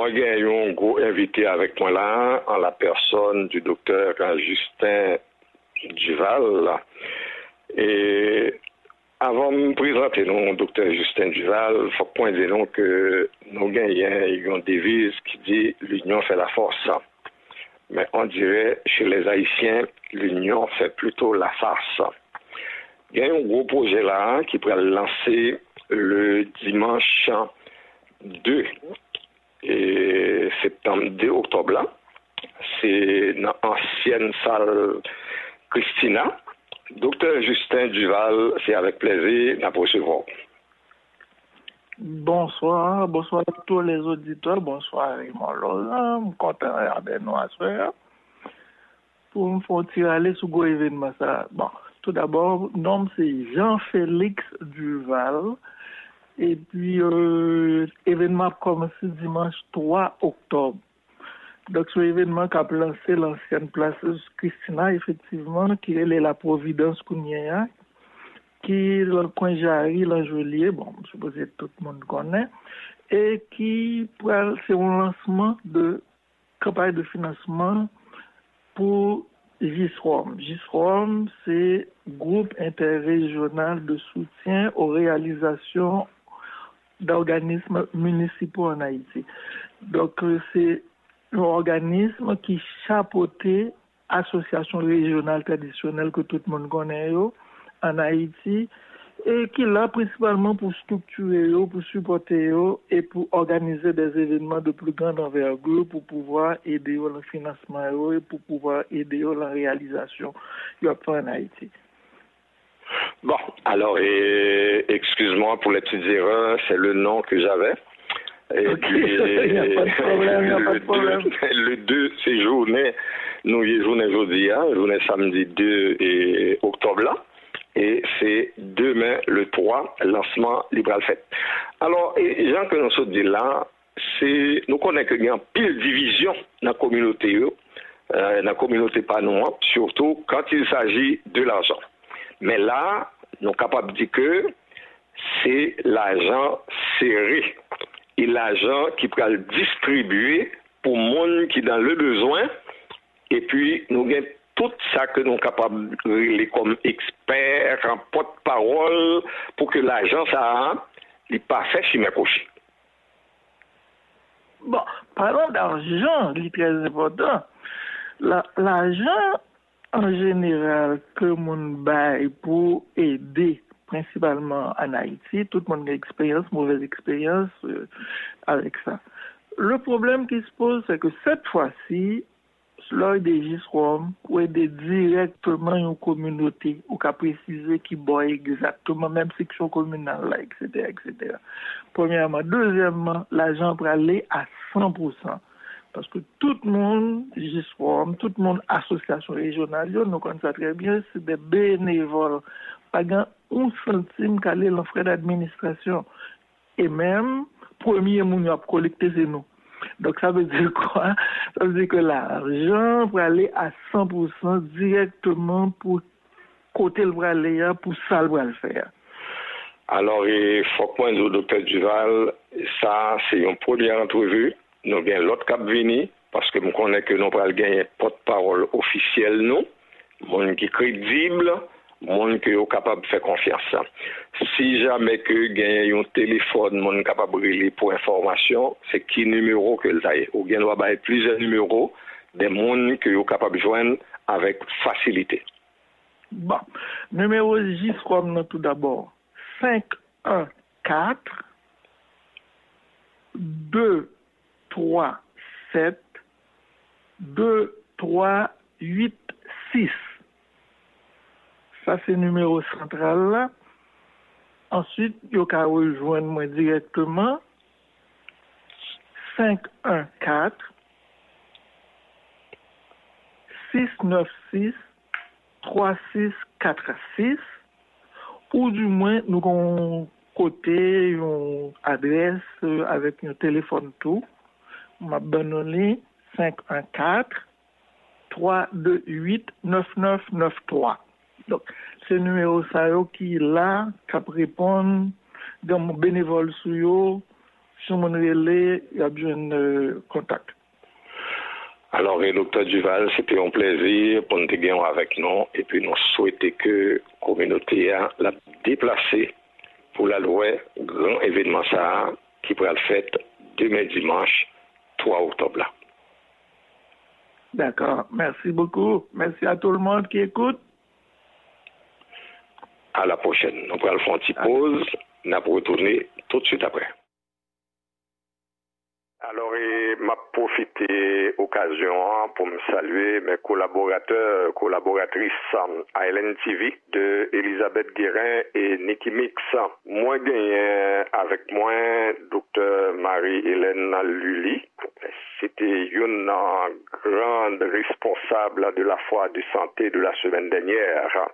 moi, j'ai un gros invité avec moi là, en la personne du docteur Justin Duval. Et avant de me présenter, non, docteur Justin Duval, il faut pointer non que nous gagnons une devise qui dit l'union fait la force. Mais on dirait chez les Haïtiens, l'union fait plutôt la farce. Il y a un gros projet là qui pourrait lancer le dimanche 2 et septembre 2 octobre là. C'est dans l'ancienne salle Christina. Docteur Justin Duval, c'est avec plaisir d'en recevoir. Bonsoir à tous les auditeurs, bonsoir Raymond Laurent, je suis content de regarder nous à soir pour me faire tirer aller sur le événement. Bon, tout d'abord, nom c'est Jean-Félix Duval, et puis événement a commencé dimanche 3 octobre. Donc, ce événement qui a lancé l'ancienne place Christina, effectivement, qui est la Providence Kounia, qui est dans le coin Jarry, l'Angelier, bon, je suppose que tout le monde connaît, et qui, c'est un lancement de campagne de financement pour GISROM. GISROM, c'est Groupe interrégional de soutien aux réalisations d'organismes municipaux en Haïti. Donc, c'est un organisme qui chapeautait association régionale traditionnelle que tout le monde connaît en Haïti et qui est là principalement pour structurer, pour supporter et pour organiser des événements de plus grande envergure pour pouvoir aider dans le financement et pour pouvoir aider dans la réalisation en Haïti. Bon, alors, excuse-moi pour les petites erreurs, c'est le nom que j'avais. Et okay. puis, il n'y a pas de problème. Le 2, c'est journée, nous y journée aujourd'hui, journée samedi 2 octobre là. Et c'est demain, le 3, lancement Libral Fête. Alors, les gens que nous sommes dit là, c'est, nous connaissons qu'il y a une pile division dans la communauté, pas nous, surtout quand il s'agit de l'argent. Mais là, nous sommes capables de dire que c'est l'argent serré. Et l'argent qui peut le distribuer pour le monde qui est dans le besoin. Et puis, nous avons tout ça que nous sommes capables de relever comme experts, en porte-parole, pour que l'argent, ça n'est pas fait chez mes cochers. Bon, parlons d'argent, c'est très important. L'argent, en général, que mon bail pour aider, principalement en Haïti, tout le monde a expérience, mauvaise expérience avec ça. Le problème qui se pose, c'est que cette fois-ci, lors des GISROM, ou aider directement une communauté, ou qu'à préciser qui boit exactement, même section communale, là, etc., etc. Premièrement. Deuxièmement, l'argent pour aller à 100%. Parce que tout le monde, GISROM, tout le monde, association régionale, nous connaissons ça très bien, c'est des bénévoles. Pas un centime qu'aller les frais d'administration. Et même, premier moun a collecté, c'est nous. Donc ça veut dire quoi? Ça veut dire que l'argent pour aller à 100% directement pour côté le aller pour ça le faire. Alors, il faut pointer au docteur Duval, ça c'est une première entrevue. Nous avons l'autre cap venu, parce que nous connaissons que nous allons gagner porte-parole officielle, nous, monde qui est crédible, monde qui est capable de faire confiance. Si jamais que gagne un téléphone, monde capable de relayer pour information, c'est qui numéro que vous avez. Ou bien nous avons plusieurs numéros des monde qui est capable de joindre avec facilité. Bon, numéro GISROM tout d'abord 514 237 2386. Ça, c'est le numéro central là. Ensuite, vous pouvez rejoindre moi directement 514 696 3646 ou du moins nous avons côté une adresse avec un téléphone tout. M'a donné 514 328 9993. Donc, c'est le numéro ça qui est là, qui répond dans mon bénévole sur si on relève, il y a besoin de contact. Alors, docteur Duval, c'était un plaisir pour nous gagner avec nous et puis nous souhaitons que la communauté la déplacée pour la loi grand événement ça qui pourra le faire demain dimanche 3 octobre. Là. D'accord, merci beaucoup. Merci à tout le monde qui écoute. À la prochaine. Nous pourrons faire une petite pause. Nous allons retourner tout de suite après. Alors, m'a profité de l'occasion pour me saluer mes collaborateurs, collaboratrices à LNTV de Elisabeth Guérin et Nikki Mix. Moi, gagné avec moi, Dr. Marie-Hélène Lully. C'était une grande responsable de la foire de santé de la semaine dernière.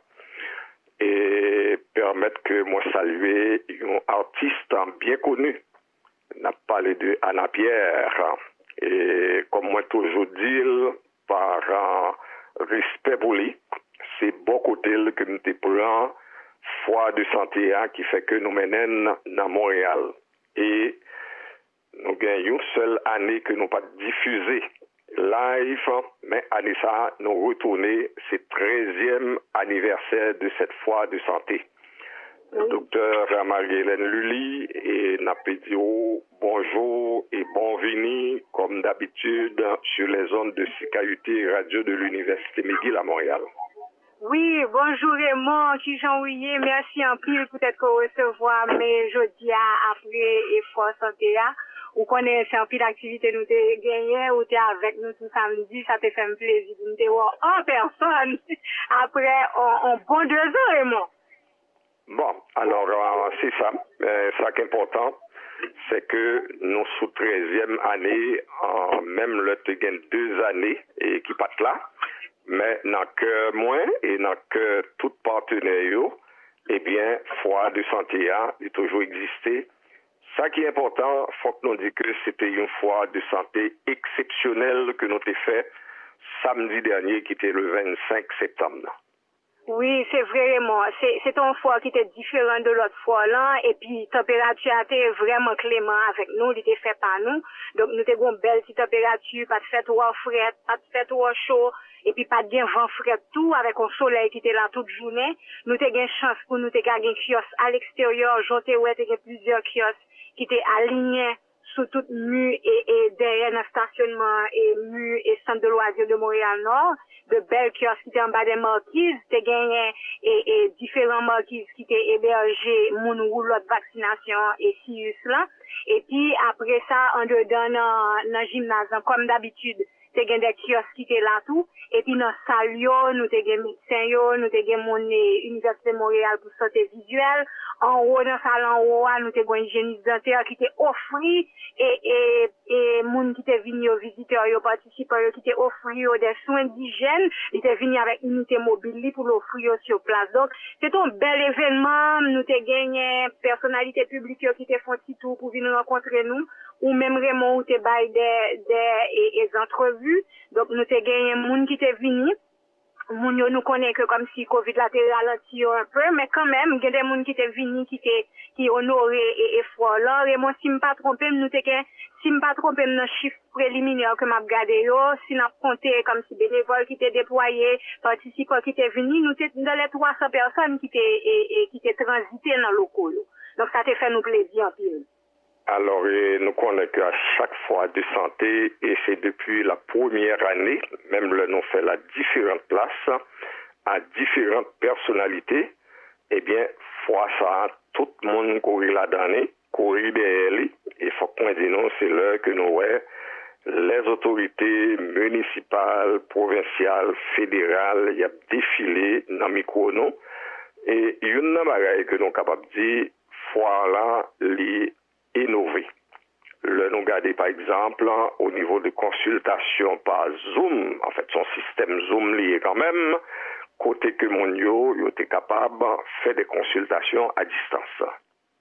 Et permettre que moi saluer un artiste bien connu. On a parlé de Anna Pierre. Et comme moi toujours dis, par respect pour lui, c'est beaucoup tel que nous te prenons foire de santé qui fait que nous menons dans Montréal. Et nous gagnons une seule année que nous pas diffusé live, mais année ça, nous retournons, c'est 13e anniversaire de cette foire de santé. Le docteur Marie-Hélène Lully et Napedio, bonjour et bienvenue, comme d'habitude, sur les ondes de CKUT Radio de l'Université McGill à Montréal. Oui, bonjour Raymond, qui Jean-Ouillet, merci en pile peut-être qu'on recevoir mes jeudi après et force santé. Ou connaissez un peu d'activité nous t'es gagné ou t'es avec nous tout samedi, ça te fait un plaisir de nous te voir en personne après en bon 2 ans, Raymond. Bon, alors c'est ça. Ça qui est important, c'est que nous sous 13e année, même le te gagne 2 années et qui partent là, mais dans que moins et dans que tout partenaire, eh bien, foire de santé a toujours existé. Ça qui est important, faut que nous disions que c'était une foire de santé exceptionnelle que nous avons fait samedi dernier, qui était le 25 septembre. Oui, c'est vraiment, c'est une foire qui était différente de l'autre fois là, et puis température était vraiment clément avec nous, il était fait par nous, donc nous avons une belle petite température, pas de fait trop frais, pas de fait trop chaud, et puis pas de vent frais tout, avec un soleil qui était là toute journée. Nous avons une chance pour nous avons un kiosque à l'extérieur, j'en ai plusieurs kiosques qui étaient alignés sous toute mur et derrière le stationnement et mur et centre de loisirs de Montréal-Nord, de belles kiosques qui étaient en bas des marquises, t'es gagné et différents marquises qui étaient hébergés, mon roulotte vaccination et Sirius là. Et puis après ça, en dedans dans le gymnase, comme d'habitude, t'es gagné des kiosques qui étaient là tout. Et puis dans salle nous t'es gagné médecin nous t'es gagné mon Université de Montréal pour santé visuelle. En haut, dans salle en haut, nous t'es gagné hygiéniste dentaire qui t'est offert et moun qui t'est venu aux visiteurs, aux participants, qui t'est offert des soins d'hygiène, ils t'est venu avec unité mobile pour l'offrir sur place. Donc, c'est un bel événement, nous t'es gagné personnalité publique qui t'est fait un petit tour pour venir rencontrer nous, ou même Raymond où t'es bail des entrevues. Donc, nous t'es gagné moun qui t'est venu. Moun yo nous connaît que comme si Covid la t'est ralenti un peu, mais quand même, il y a des gens qui étaient venus, qui honoré et fort là. Et moi, si je ne pas trompé, nous si je pas trompé dans le chiffre préliminaire que m'a regardé yo, si n'a compté comme si bénévoles qui étaient déployés, participants qui étaient venus, nous étions dans les 300 personnes qui étaient transitées dans le locaux. Donc ça t'a fait nous plaisir en pile. Alors, nous connaissons qu'à chaque fois de santé, et c'est depuis la première année, même là, nous fait la différentes places, à différentes personnalités, eh bien, fois ça, tout le monde courir là-dedans, courir derrière lui, et faut qu'on dise non, c'est là que nous voyons les autorités municipales, provinciales, fédérales, il y a défilé dans le micro, non, et il y a une chose que nous sommes capables de dire, fois là, les innover. Le nous garder par exemple au niveau de consultation par Zoom, en fait son système Zoom lié quand même, côté que mon yo était capable de faire des consultations à distance.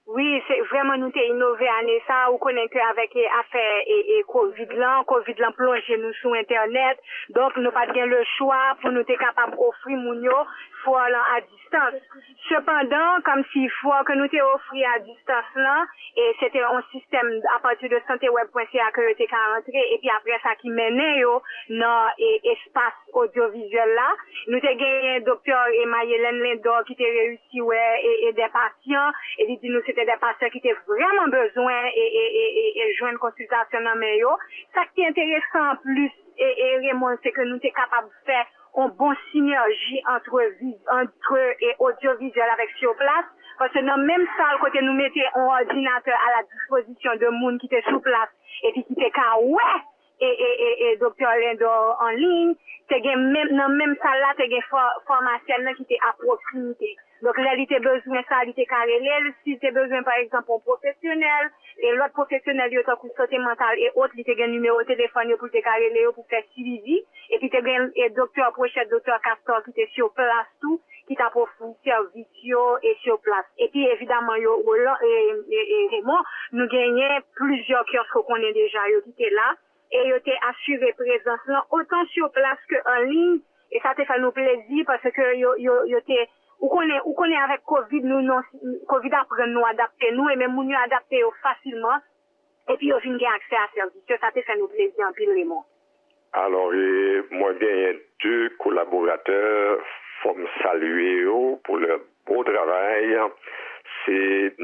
Oui, c'est vraiment nous t'es innové année ça, ou connaît qu'avec affaire et Covid là plongé nous sur internet, donc nous pas bien le choix pour nous être capable d'offrir moun yo fois à distance. Cependant, comme s'il faut que nous t'ai offert à distance là, et c'était un système à partir de santeweb.ca que t'es qu'à rentrer, et puis après ça qui menait yo dans espace audiovisuel là, nous t'ai gagné docteur Mayelen Lindor qui t'ai réussi et des patients, et dit nous c'était des patients qui étaient vraiment besoin et joindre consultation dans mes yo. Ça qui est intéressant en plus et Raymond, c'est que nous sommes capables de faire une bonne synergie entre et audiovisuel avec sur place. Parce que dans la même salle, côté nous mettons un ordinateur à la disposition de monde qui était sur place et puis qui était et docteur Lindor en ligne, c'est même dans même salle là, c'est une pharmacienne qui était à proximité. Donc là, il était besoin ça, il était carré. Si il besoin par exemple un professionnel et l'autre professionnel il a santé mentale et autres, il était un numéro de téléphone pour te carré pour faire suivi et puis il y a docteur Prochette, docteur Castor qui était sur place tout, qui t'a pour service et sur place. Et puis évidemment Raymond, nous gagnons plusieurs kiosques qu'on est déjà qui étaient là. Et il était assuré présence là, autant sur place qu'en ligne. Et ça te fait nous plaisir parce que il était, ou qu'on est avec Covid, Covid apprend nous adapter nous, et même nous adapter facilement. Et puis, il y a accès à service. Ça te fait nous plaisir en pile, Raymond. Alors, moi, il y a 2 collaborateurs, faut me saluer pour leur beau travail. C'est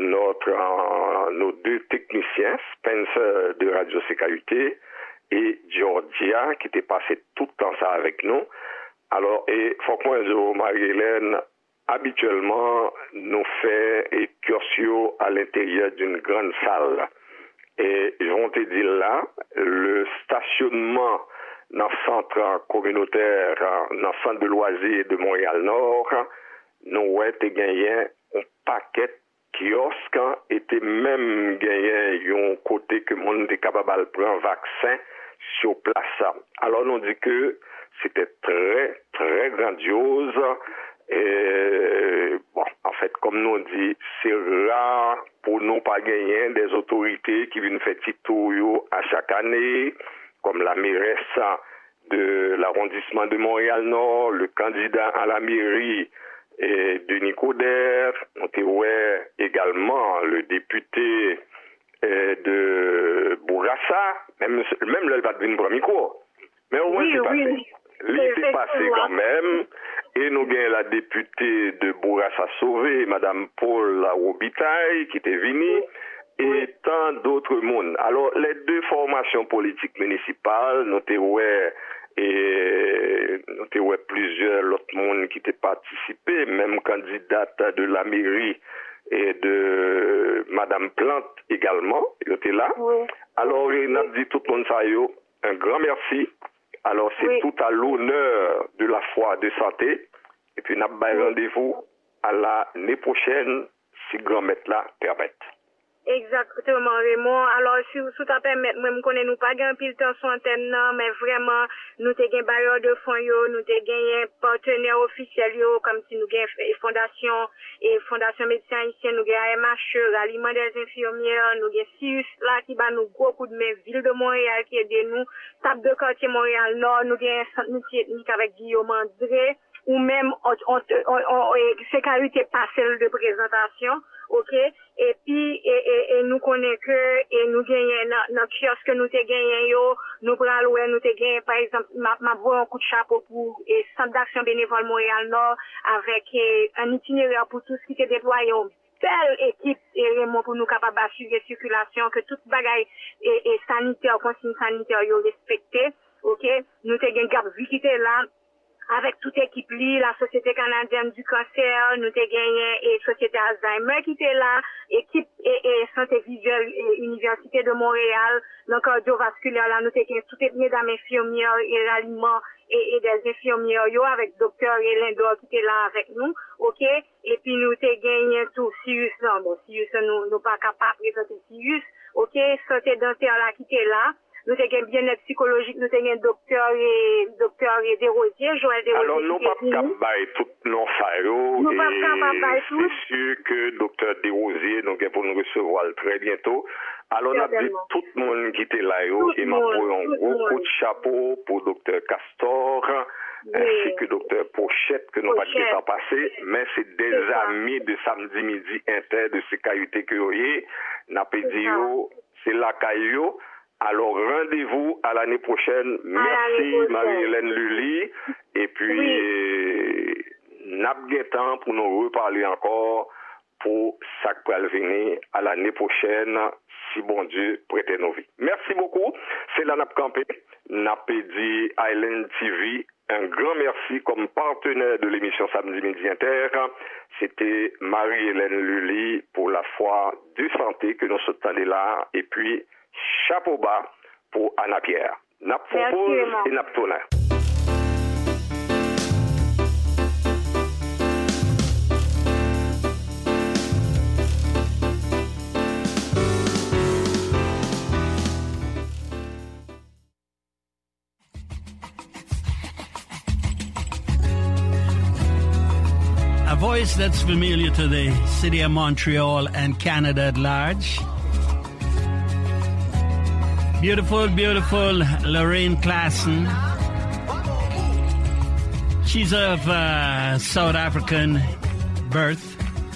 nos 2 techniciens, Spencer de Radio CKUT, et Georgia, qui était passé tout le temps ça avec nous. Alors, et faut que moi, Marie-Hélène, habituellement, nous fait et cursio à l'intérieur d'une grande salle. Et je vais te dire là, le stationnement dans le centre communautaire, dans le centre de loisirs de Montréal-Nord, nous avons gagné un paquet kiosques était même gagné un côté que monde était capable de prendre un vaccin sur place. Alors on dit que c'était très très grandiose et bon en fait comme nous on dit c'est rare pour nous pas gagner des autorités qui viennent faire petit tour à chaque année comme la mairesse de l'arrondissement de Montréal-Nord, le candidat à la mairie et Denis Coderre, on était également le député de Bourassa, même le va devenir premier cours. Mais au moins c'est passé. Il était passé quand même, et nous avons la députée de Bourassa Sauvé, Madame Paul Robitaille, qui était venue, et tant d'autres mondes. Alors, les 2 formations politiques municipales, nous avons et nous avons plusieurs autres monde qui étaient participés, même candidate de la mairie et de Madame Plante également, ils étaient là. Oui. Alors, il a dit tout le monde ça, un grand merci. Alors, c'est tout à l'honneur de la foi de santé. Et puis, nous avons rendez-vous à l'année prochaine, si grand maître là permet. Exactement, Raymond. Alors, si vous ta permettre, moi, je connais nous pas gain pile temps sur antenne, mais vraiment, nous t'ai gain barrière de fonds, nous t'ai gagné partenaire officiel, comme si nous gain Fondation Médecins Haïtiens, nous gain MHE, Ralliement des infirmières, nous gain Sirius, là, qui bat nous gros coup de main, Ville de Montréal, qui aide nous, Table de quartier Montréal Nord, nous gain centre multi-ethnique avec Guillaume André, ou même, sécurité partielle de présentation, ok? Et puis, et nous connaissons que, et nous gagnons, dans kiosque que nous te gagnons, nous prenons, nous te gagnons, par exemple, ma voix un coup de chapeau pour, et Centre d'action bénévole Montréal Nord, avec, un itinéraire pour tout ce qui te déployé, une belle équipe, et Raymond, pour nous capables d'assurer la circulation, que toute bagaille, et sanitaire, consigne sanitaire, respecté, ok? Nous te gagnons Gap-Vie qui était là, avec toute équipe la Société canadienne du cancer, nous avons gagné et Société Alzheimer qui était là, équipe et santé visuelle et Université de Montréal, le cardiovasculaire là, nous avons gagné toutes les mesdames infirmières et ralliements et des infirmières avec docteur Lindor qui était là avec nous, ok? Et puis nous avons gagné tout Sirius, non, bon, Sirius, nous pas capables de présenter Sirius, ok? Santé dentaire là qui était là. nous avons bien-être psychologique, nous avons docteur Desrosiers, Joël Desrosiers. Alors, nous pas capable tout non faire. Nous pas capable tout. C'est sûr que docteur Desrosiers, nous pour nous recevoir très bientôt. Alors, on a dit tout le monde qui était là, et m'a pris un gros coup de chapeau pour docteur Castor, ainsi que docteur Pochette, que nous pas pas passé, mais c'est des amis de samedi midi inter de CKUT que vous voyez. N'a pas dit, c'est la caillou. Alors, rendez-vous à l'année prochaine. Merci, Marie-Hélène Lully. Et puis, n'a pas temps pour nous reparler encore pour ça qui va venir à l'année prochaine, si bon Dieu prête nos vies. Merci beaucoup. C'est la Nap Campé, Napedi Island TV. Un grand merci comme partenaire de l'émission Samedi Midi Inter. C'était Marie-Hélène Lully pour la foi de santé que nous sommes là. Et puis, chapeau bas pour Anna Pierre. Nap propose et Nap tourne. A voice that's familiar to the city of Montreal and Canada at large. Beautiful, beautiful Lorraine Klassen. She's of South African birth.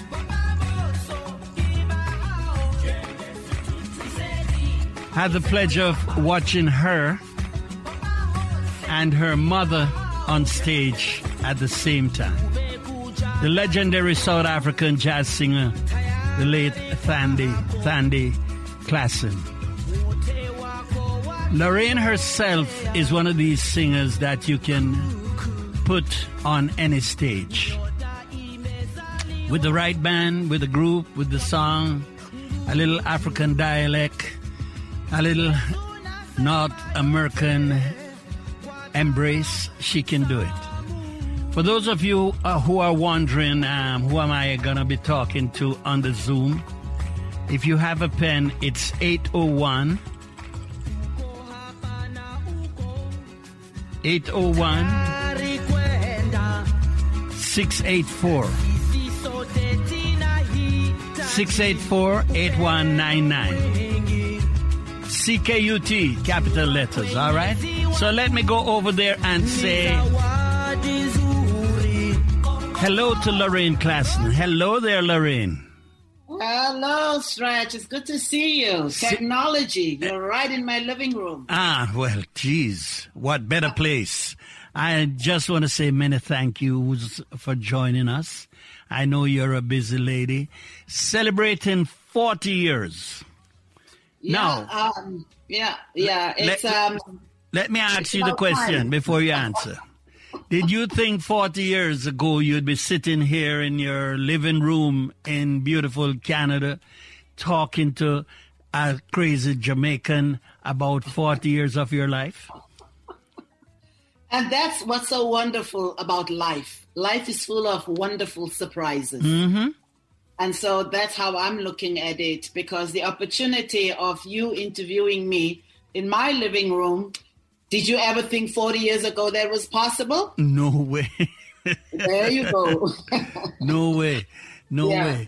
Had the pleasure of watching her and her mother on stage at the same time. The legendary South African jazz singer, the late Thandi Klassen. Lorraine herself is one of these singers that you can put on any stage. With the right band, with the group, with the song, a little African dialect, a little North American embrace, she can do it. For those of you who are wondering who am I going to be talking to on the Zoom, if you have a pen, it's 801 684 8199. CKUT, capital letters, all right? So let me go over there and say hello to Lorraine Klassen. Hello there, Lorraine. Hello, Stretch. It's good to see you. Technology. You're right in my living room. Ah, well, geez. What better place. I just want to say many thank yous for joining us. I know you're a busy lady. Celebrating 40 years. Yeah, Let me ask you the question before you answer. Did you think 40 years ago you'd be sitting here in your living room in beautiful Canada talking to a crazy Jamaican about 40 years of your life? And that's what's so wonderful about life. Life is full of wonderful surprises. Mm-hmm. And so that's how I'm looking at it, because the opportunity of you interviewing me in my living room, did you ever think 40 years ago that was possible? No way. There you go. No way. No way.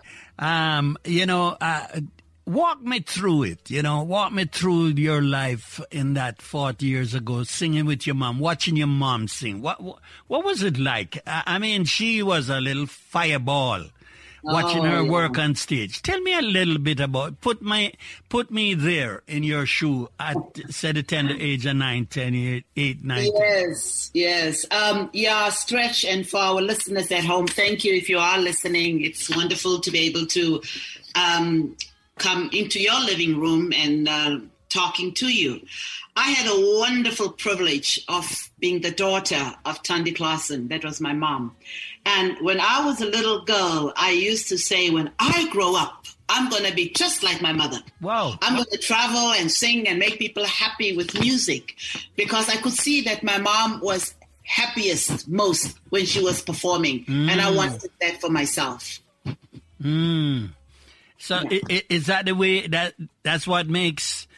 Walk me through it. Walk me through your life in that 40 years ago, singing with your mom, watching your mom sing. What was it like? I mean, she was a little fireball. Watching her work on stage. Tell me a little bit about, put me there in your shoe at, say, the tender age of 9, 10, 8, 9. Yes. Stretch, and for our listeners at home, thank you if you are listening. It's wonderful to be able to come into your living room and talking to you. I had a wonderful privilege of being the daughter of Thandi Klassen. That was my mom. And when I was a little girl, I used to say, when I grow up, I'm going to be just like my mother. Wow. I'm going to travel and sing and make people happy with music, because I could see that my mom was happiest most when she was performing. And I wanted that for myself. So is that the way, that's what makes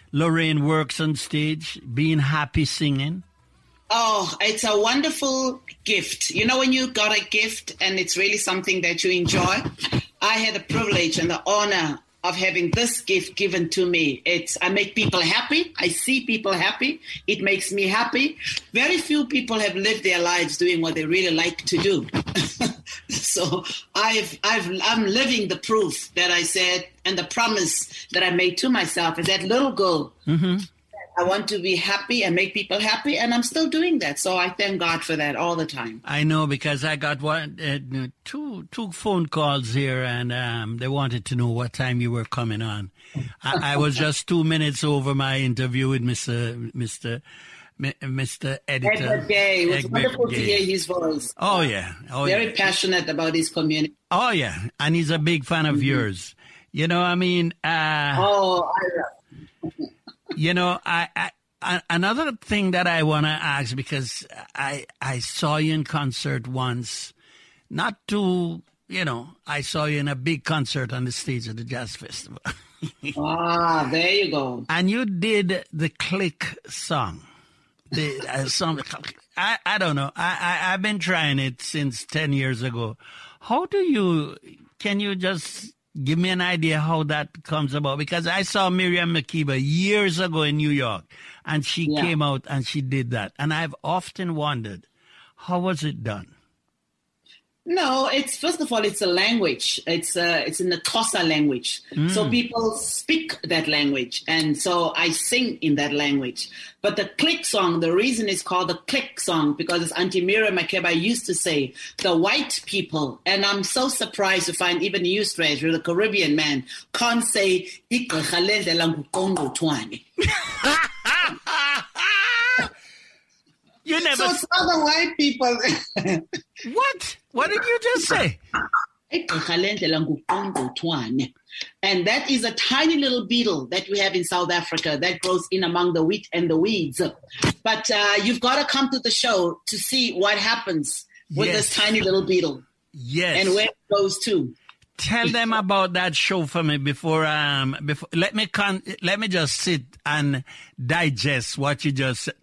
Lorraine works on stage, being happy singing? Oh, it's a wonderful gift. You know, when you got a gift and it's really something that you enjoy. I had the privilege and the honor of having this gift given to me. I make people happy. I see people happy. It makes me happy. Very few people have lived their lives doing what they really like to do. So I'm living the proof that I said, and the promise that I made to myself as that little girl. Mm-hmm. I want to be happy and make people happy, and I'm still doing that. So I thank God for that all the time. I know, because I got two phone calls here, and they wanted to know what time you were coming on. I was just 2 minutes over my interview with Mr. Editor. Edward Gay. It was wonderful to hear his voice. Oh, yeah. Very passionate about his community. Oh, yeah. And he's a big fan of yours. You know, I mean... You know, I another thing that I want to ask, because I saw you in concert once, I saw you in a big concert on the stage of the Jazz Festival. There you go. And you did the Click song. The song. I don't know. I've been trying it since 10 years ago. Can you just give me an idea how that comes about? Because I saw Miriam Makeba years ago in New York, and she came out and she did that. And I've often wondered, how was it done? No, first of all, it's a language. It's in the Xhosa language. So people speak that language. And so I sing in that language. But the Click song, the reason it's called the Click song, because as Auntie Miriam Makeba used to say, the white people, and I'm so surprised to find even you, Stretch, you're the Caribbean man, can't say, You never. So it's other white people. What? What did you just say? And that is a tiny little beetle that we have in South Africa that grows in among the wheat and the weeds. But you've got to come to the show to see what happens with this tiny little beetle. Yes. And where it goes to. Tell them about that show for me before let me just sit and digest what you just said.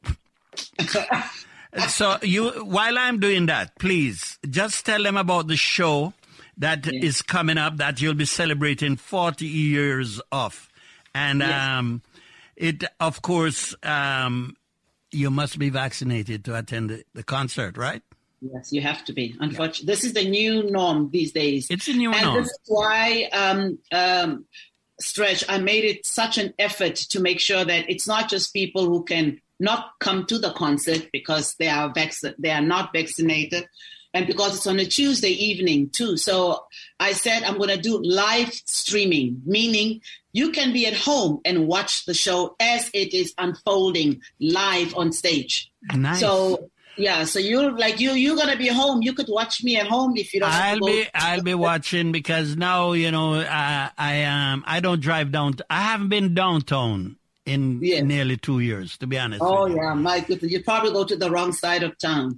So while I'm doing that, please just tell them about the show that is coming up that you'll be celebrating 40 years of. And it, of course, you must be vaccinated to attend the concert, right? Yes, you have to be. Unfortunately, this is the new norm these days. It's a new norm. And this is why, Stretch, I made it such an effort to make sure that it's not just people who can not come to the concert because they are not vaccinated, and because it's on a Tuesday evening too. So I said I'm going to do live streaming, meaning you can be at home and watch the show as it is unfolding live on stage. Nice. So so you're going to be home. You could watch me at home if you don't. I'll be watching, because now I don't drive down. I haven't been downtown in nearly 2 years, to be honest. Oh, yeah, my goodness. You probably go to the wrong side of town.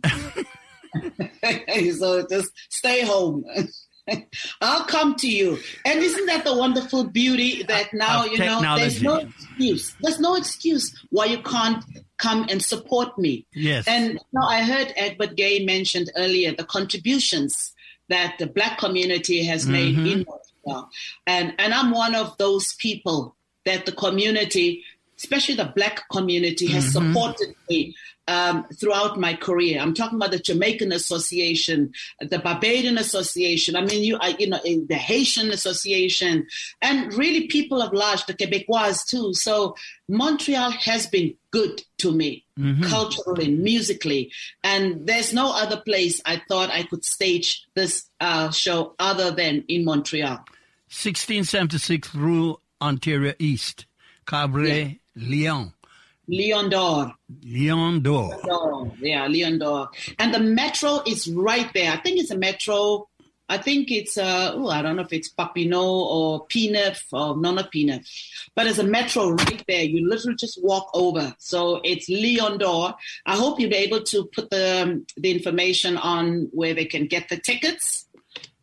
So just stay home. I'll come to you. And isn't that the wonderful beauty that now, there's no excuse. There's no excuse why you can't come and support me. Yes. And I heard Edward Gay mentioned earlier the contributions that the Black community has made in Montreal. And I'm one of those people that the community, especially the Black community, has supported me throughout my career. I'm talking about the Jamaican Association, the Barbadian Association. I mean, the Haitian Association, and really people of large, the Quebecois too. So Montreal has been good to me, culturally, musically, and there's no other place I thought I could stage this show other than in Montreal. 1676 Rue Ontario East, Cabaret, Lyon. Lion d'Or. Lion d'Or. Yeah, Lion d'Or. And the metro is right there. I think it's a metro. I think it's, I don't know if it's Papineau or P9, or not P9. But there's a metro right there. You literally just walk over. So it's Lion d'Or. I hope you'll be able to put the information on where they can get the tickets.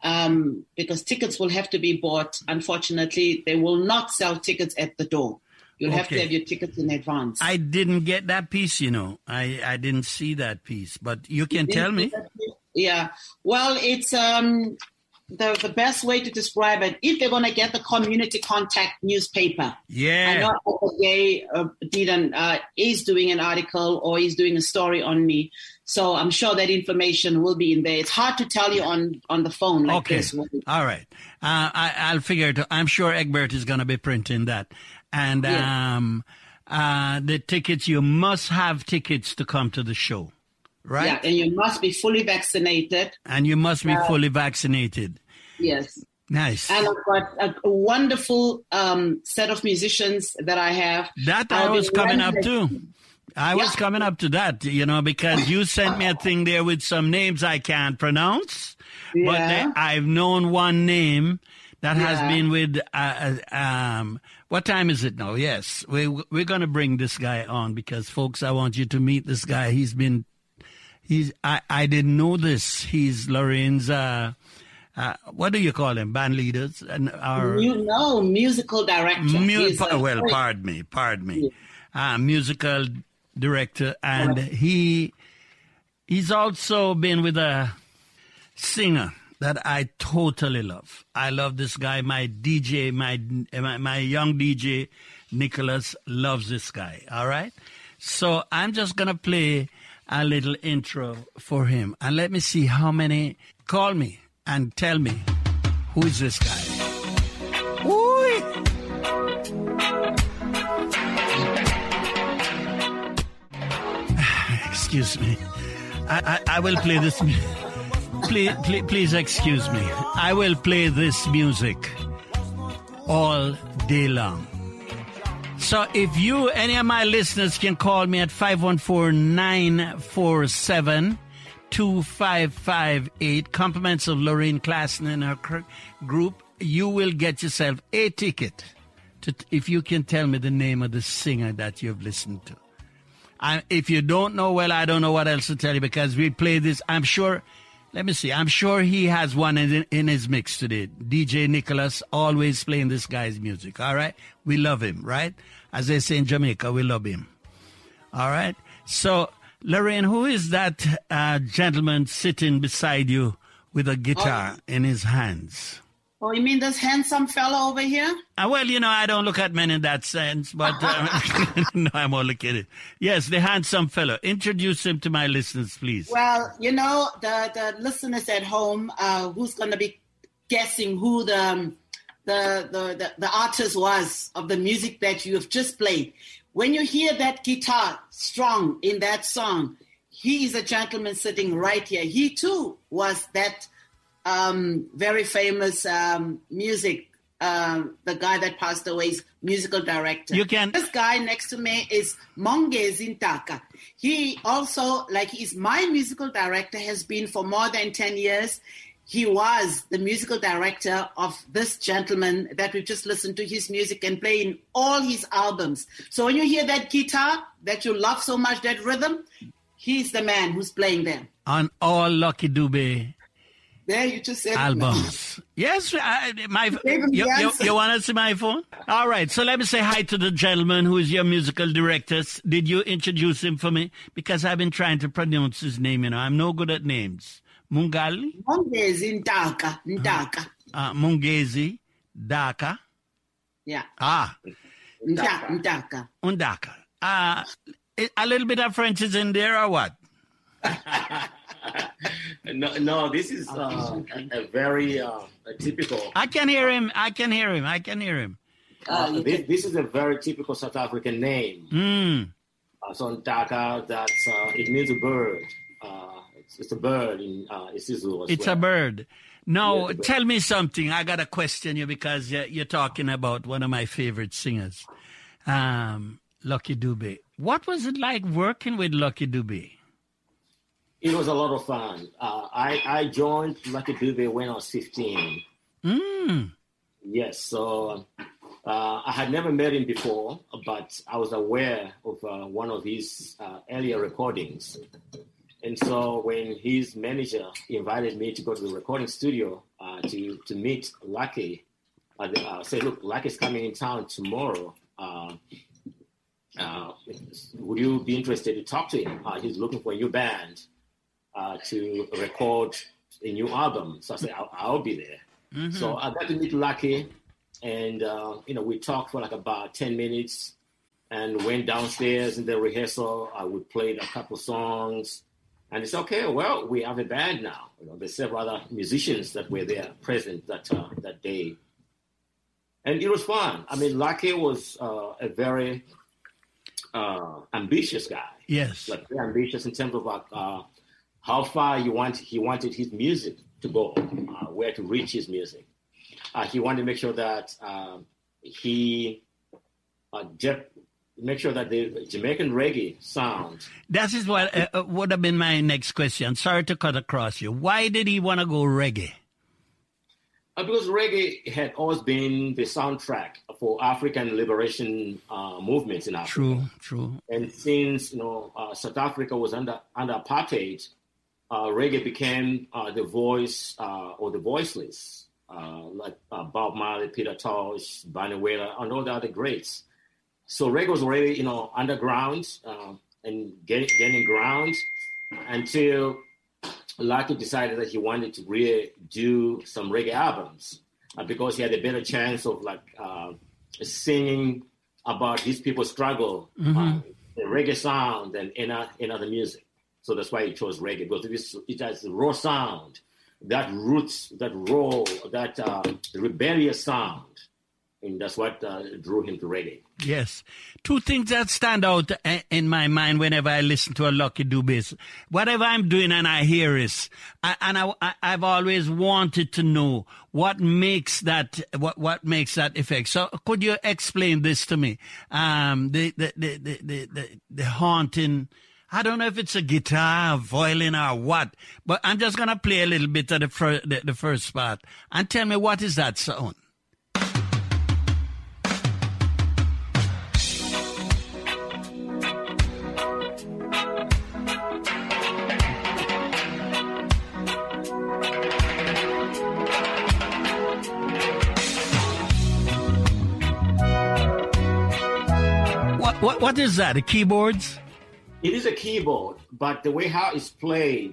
Because tickets will have to be bought. Unfortunately, they will not sell tickets at the door. You'll have to have your tickets in advance. I didn't get that piece, you know. I didn't see that piece, but you can tell me. Yeah. Well, it's the best way to describe it. If they're going to get the community contact newspaper. Yeah. I know Gay is doing an article or he's doing a story on me. So I'm sure that information will be in there. It's hard to tell you on the phone like this. All right. I'll figure it out. I'm sure Egbert is going to be printing that. And the tickets, you must have tickets to come to the show, right? Yeah, and you must be fully vaccinated. And you must be fully vaccinated. Yes. Nice. And I've got a wonderful set of musicians that I have. That I was coming up to. I was coming up to that, you know, because you sent me a thing there with some names I can't pronounce. Yeah. But I've known one name that has been with, what time is it now? Yes, we're going to bring this guy on because, folks, I want you to meet this guy. I didn't know this. He's Lorraine's, what do you call him? Band leaders? Musical director. Pardon me. Musical director. And he's also been with a singer that I totally love. I love this guy. My DJ, my young DJ, Nicholas, loves this guy. All right? So I'm just going to play a little intro for him. And let me see how many call me and tell me who is this guy. Ooh. Excuse me. I will play this music. Please excuse me. I will play this music all day long. So if any of my listeners can call me at 514-947-2558, compliments of Lorraine Klassen and her group, you will get yourself a ticket if you can tell me the name of the singer that you've listened to. If you don't know, well, I don't know what else to tell you because we play this, I'm sure. Let me see. I'm sure he has one in his mix today. DJ Nicholas, always playing this guy's music. All right? We love him, right? As they say in Jamaica, we love him. All right? So, Lorraine, who is that gentleman sitting beside you with a guitar in his hands? Oh, you mean this handsome fellow over here? Well, you know, I don't look at men in that sense, but no, I'm only kidding. Yes, the handsome fellow. Introduce him to my listeners, please. Well, you know, the listeners at home, who's going to be guessing who the artist was of the music that you have just played. When you hear that guitar strong in that song, he is a gentleman sitting right here. He, too, was that very famous music, the guy that passed away is musical director. This guy next to me is Mongezi Ntaka. He also, like he's my musical director, has been for more than 10 years. He was the musical director of this gentleman that we've just listened to his music and play in all his albums. So when you hear that guitar that you love so much, that rhythm, he's the man who's playing them. On all Lucky Dube there, you just said albums. Yes, you want to see my phone? All right, so let me say hi to the gentleman who is your musical director. Did you introduce him for me? Because I've been trying to pronounce his name, you know. I'm no good at names. Mungezi Ntaka. Mungezi Daka. Yeah. Ntaka. A little bit of French is in there or what? No, this is a very typical. I can hear him. This is a very typical South African name. So Ntaka, it means a bird. It's a bird in isiZulu. It's a bird. Now, tell me something. I got to question you because you're talking about one of my favorite singers, Lucky Dube. What was it like working with Lucky Dube? It was a lot of fun. I joined Lucky Dube when I was 15. Yes, so I had never met him before, but I was aware of one of his earlier recordings. And so when his manager invited me to go to the recording studio to meet Lucky, I said, look, Lucky's coming in town tomorrow. would you be interested to talk to him? He's looking for a new band to record a new album. So I said, I'll be there. Mm-hmm. So I got to meet Lucky, and we talked for like about 10 minutes and went downstairs in the rehearsal. We played a couple songs, and it's okay. Well, we have a band now. There's several other musicians that were there present that day, and it was fun. I mean, Lucky was a very ambitious guy. Yes, like very ambitious in terms of how far he wanted his music to go, where to reach his music. He wanted to make sure that make sure that the Jamaican reggae sound. That is what would have been my next question. Sorry to cut across you. Why did he want to go reggae? Because reggae had always been the soundtrack for African liberation movements in Africa. True. And since South Africa was under apartheid, reggae became the voice or the voiceless, like Bob Marley, Peter Tosh, Bunny Wailer, and all the other greats. So reggae was already, underground and gaining ground until Lucky decided that he wanted to really do some reggae albums because he had a better chance of singing about his people's struggle, the reggae sound and in other music. So that's why he chose reggae, because it has the raw sound, that roots, that raw, that rebellious sound. And that's what drew him to reggae. Yes. Two things that stand out in my mind whenever I listen to a Lucky Dube. Whatever I'm doing and I hear is, I've always wanted to know what makes that effect. So could you explain this to me? The haunting, I don't know if it's a guitar, violin, or what, but I'm just going to play a little bit of the first part and tell me what is that sound? What is that? The keyboards? It is a keyboard, but the way how it's played,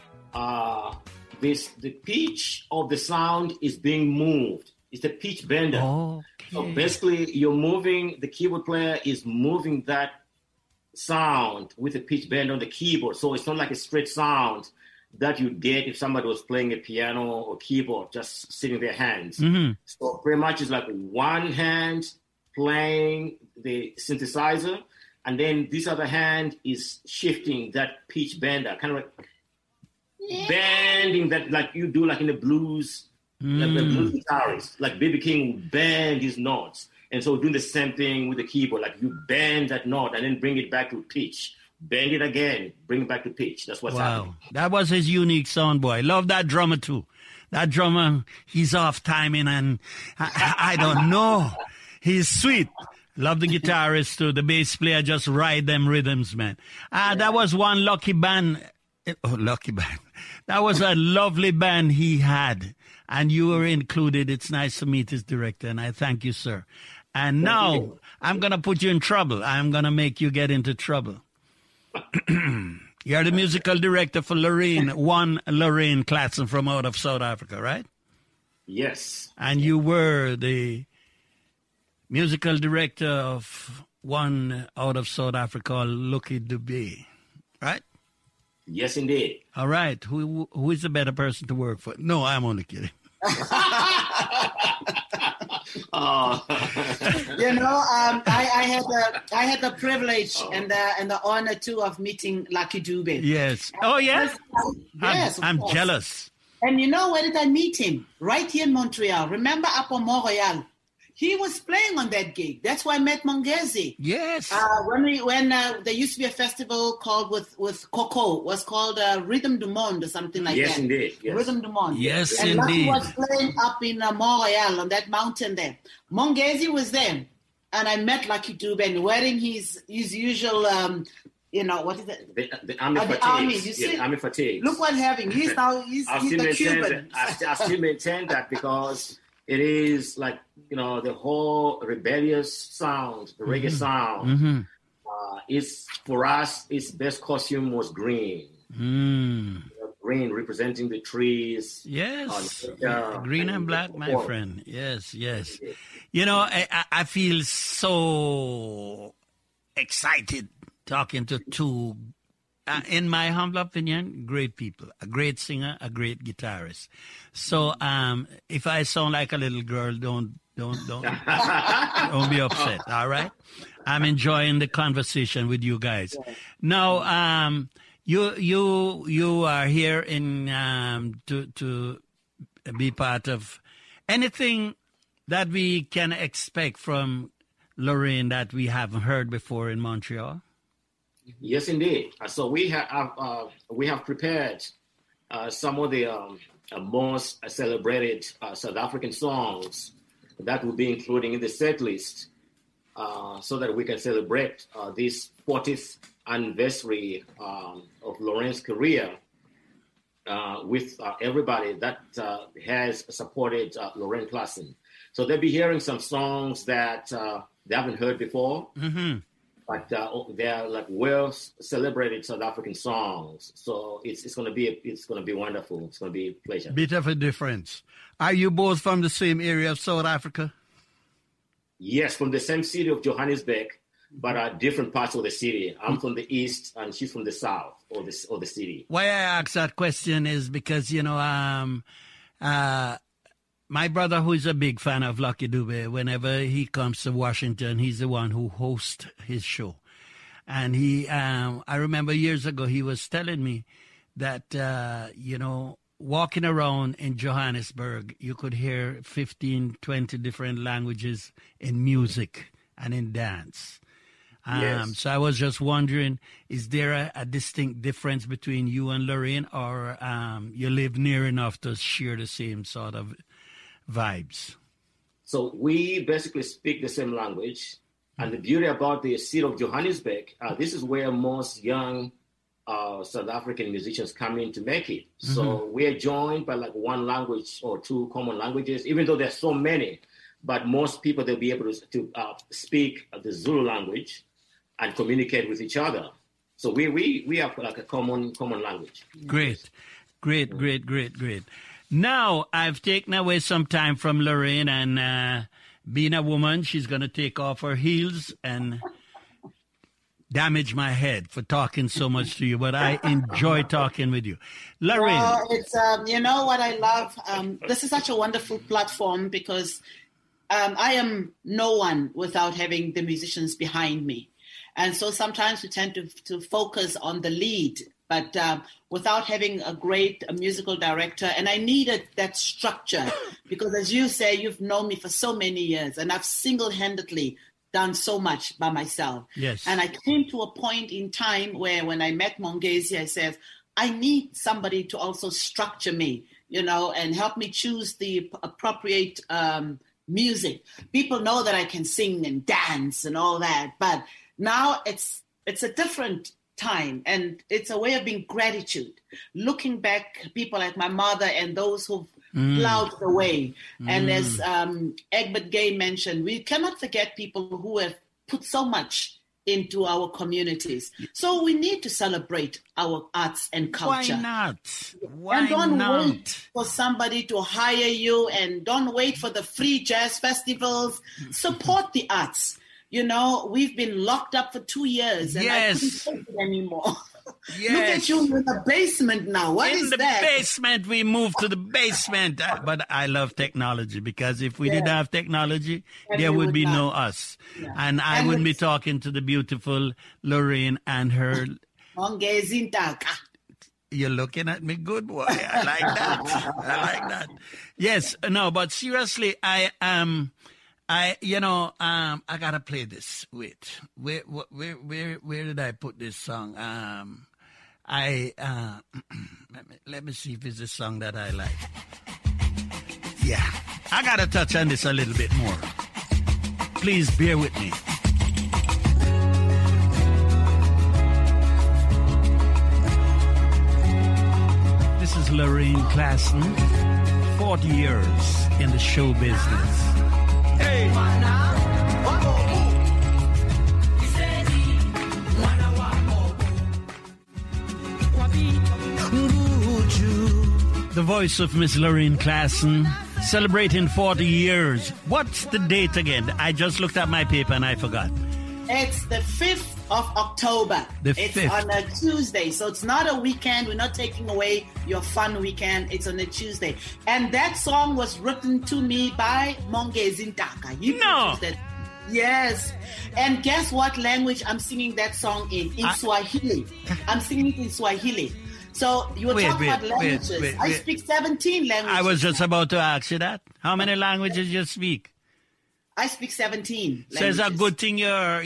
the pitch of the sound is being moved. It's a pitch bender. Okay. So basically, the keyboard player is moving that sound with a pitch bend on the keyboard. So it's not like a straight sound that you'd get if somebody was playing a piano or keyboard, just sitting their hands. Mm-hmm. So pretty much it's like one hand playing the synthesizer, and then this other hand is shifting that pitch bender, kind of like bending that, like you do like in the blues, like the blues guitarist, like B.B. King would bend his notes. And so doing the same thing with the keyboard, like you bend that note and then bring it back to pitch. Bend it again, bring it back to pitch. That's what's happening. That was his unique sound, boy. I love that drummer too. That drummer, he's off timing and I don't know. He's sweet. Love the guitarist too. The bass player just ride them rhythms, man. That was one lucky band. Oh, lucky band. That was a lovely band he had. And you were included. It's nice to meet his director. And I thank you, sir. And now I'm going to put you in trouble. I'm going to make you get into trouble. You're the musical director for Lorraine Claassen from out of South Africa, right? Yes. And you were the musical director of one out of South Africa called Lucky Dube, right? Yes, indeed. All right. Who is the better person to work for? No, I'm only kidding. I had the privilege and the honor too of meeting Lucky Dube. Yes. Oh, yes? Yes, I'm jealous. And you know, where did I meet him? Right here in Montreal. Remember up on Montreal? He was playing on that gig. That's why I met Mongezi. Yes. When there used to be a festival called with Coco, was called Rhythm du Monde or something like that. Yes, indeed. Yes. Rhythm du Monde. Yes, and indeed. Lucky was playing up in Montreal on that mountain there. Mongezi was there, and I met Lucky Dube and wearing his usual, what is it? The army fatigues. The army, you see? Army fatigues. Look what having. He's the Cuban. I still maintain that because it is like, the whole rebellious sound, the reggae sound For us, its best costume was green. Green representing the trees. Yes, green and black, my friend. Yes. You know, I feel so excited talking to two, in my humble opinion, great people. A great singer, a great guitarist. So if I sound like a little girl, don't be upset, all right? I'm enjoying the conversation with you guys. Now, you are here in to be part of anything that we can expect from Lorraine that we haven't heard before in Montreal. Yes, indeed. So we have prepared some of the most celebrated South African songs that will be including in the set list, so that we can celebrate this 40th anniversary of Lorraine's career with everybody that has supported Lorraine Klassen. So they'll be hearing some songs that they haven't heard before, but they're like well celebrated South African songs. So it's going to be wonderful. It's going to be a pleasure. Bit of a difference. Are you both from the same area of South Africa? Yes, from the same city of Johannesburg, but different parts of the city. I'm from the east, and she's from the south of the city. Why I ask that question is because, you know, my brother, who is a big fan of Lucky Dube, whenever he comes to Washington, he's the one who hosts his show. And I remember years ago, he was telling me that, you know, walking around in Johannesburg, you could hear 15, 20 different languages in music and in dance. Yes. So I was just wondering, is there a distinct difference between you and Lorraine, or you live near enough to share the same sort of vibes? So we basically speak the same language. And the beauty about the city of Johannesburg, this is where most young South African musicians come in to make it. So we are joined by like one language or two common languages, even though there's so many. But most people, they'll be able to speak the Zulu language and communicate with each other. So we have like a common language. Great. Now, I've taken away some time from Lorraine, and being a woman, she's going to take off her heels and damage my head for talking so much to you, but I enjoy talking with you. Lorraine. Well, it's, you know what I love? This is such a wonderful platform because I am no one without having the musicians behind me. And so sometimes we tend to focus on the lead, but without having a great musical director. And I needed that structure because, as you say, you've known me for so many years, and I've single-handedly done so much by myself. Yes. And I came to a point in time where when I met Mongezi, I said, I need somebody to also structure me, you know, and help me choose the appropriate music. People know that I can sing and dance and all that, but now it's a different time, and it's a way of being gratitude. Looking back, people like my mother and those who've plowed the way. And as Egbert Gay mentioned, we cannot forget people who have put so much into our communities. So we need to celebrate our arts and culture. Why not? And don't wait for somebody to hire you, and don't wait for the free jazz festivals. Support the arts. You know, we've been locked up for 2 years, and I couldn't take it anymore. Yes. Look at you in the basement now. What is that? In the basement, we moved to the basement. But I love technology, because if we didn't have technology, there would be no us. Yeah. And I wouldn't be talking to the beautiful Lorraine and her... You're looking at me good, boy. I like that. Yes, no, but seriously, I gotta play this. Wait, where did I put this song? Let me see if it's a song that I like. Yeah, I gotta touch on this a little bit more. Please bear with me. This is Lorraine Klassen, 40 years in the show business. Hey. voice of Miss Lorraine Klassen, celebrating 40 years. What's the date again? I just looked at my paper and I forgot. It's the 5th of October. It's 5th. On a Tuesday, so it's not a weekend. We're not taking away your fun weekend. It's on a Tuesday. And that song was written to me by Mongezi Ntaka. He produced it. Yes. And guess what language I'm singing that song in? In Swahili. I'm singing it in Swahili. So you were talking about languages. I speak 17 languages. I was just about to ask you that. How many languages you speak? I speak 17 So it's a good thing you're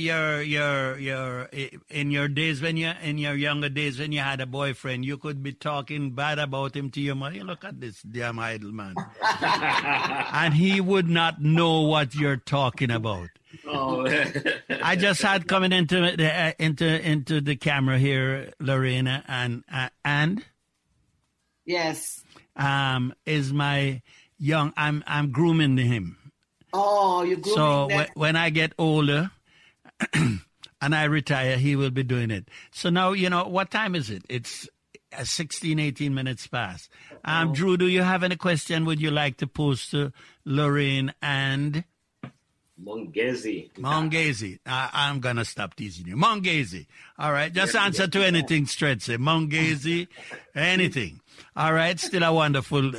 in your days when you in your younger days when you had a boyfriend, you could be talking bad about him to your mother. Look at this damn idle man. And he would not know what you're talking about. Oh, I just had coming into the camera here, Lorena, and yes, is my young. I'm grooming him. Oh, you're grooming. So that. when I get older and I retire, he will be doing it. So now what time is it? It's 16, 18 minutes past. Drew, do you have any question? Would you like to pose to Lorraine and Mongezi? I'm going to stop teasing you. Mongezi. All right. Just answer to anything Stretch say. Mongezi, anything. All right. Still a wonderful.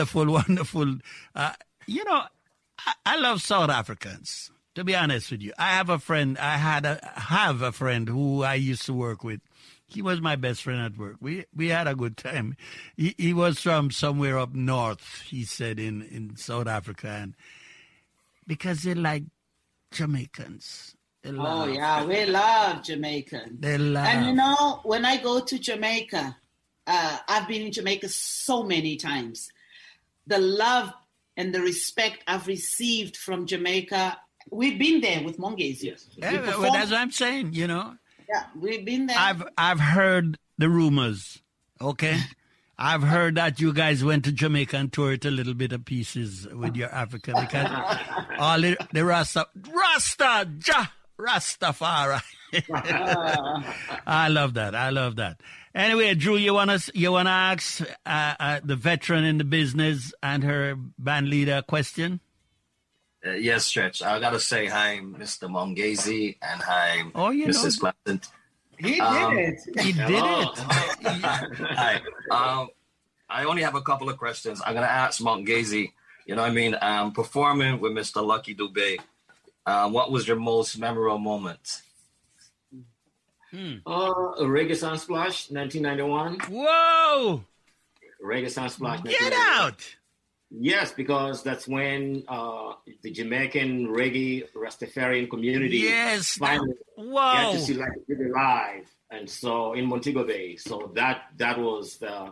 I love South Africans. To be honest with you, I have a friend. have a friend who I used to work with. He was my best friend at work. We had a good time. He was from somewhere up north, he said, in South Africa, and because they like Jamaicans. We love Jamaicans. They love. And when I go to Jamaica, I've been in Jamaica so many times. The love and the respect I've received from Jamaica, we've been there with Mongezi. Yes. Yeah, well, that's what I'm saying, Yeah, we've been there. I've heard the rumors, okay? I've heard that you guys went to Jamaica and tore it a little bit of pieces with your Africa because all the Rastafari. I love that. Anyway, Drew, you wanna ask the veteran in the business and her band leader a question? Yes, Stretch. I gotta say hi, Mr. Mongezi, and hi, Mrs. Klassen. He did it. Hi. I only have a couple of questions. I'm gonna ask Mongezi. Performing with Mr. Lucky Dube. What was your most memorable moment? Reggae Sunsplash, 1991. Whoa! Reggae Sunsplash. Get out! Yes, because that's when the Jamaican reggae Rastafarian community finally got to see Lucky Dube live, and so in Montego Bay. So that was the